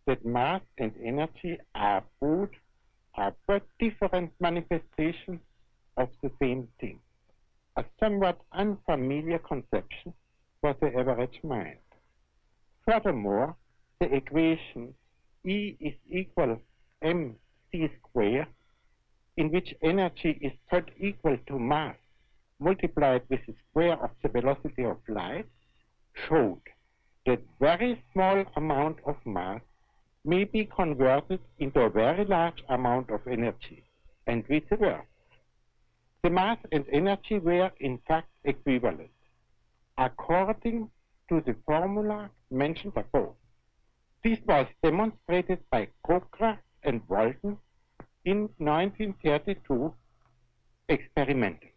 that mass and energy are but different manifestations of the same thing, a somewhat unfamiliar conception for the average mind. Furthermore, the equation E is equal mc squared, in which energy is thought equal to mass multiplied with the square of the velocity of light, showed that very small amount of mass may be converted into a very large amount of energy, and vice versa. The mass and energy were in fact equivalent, according to the formula mentioned above. This was demonstrated by Cockcroft and Walton in 1932 experimentally.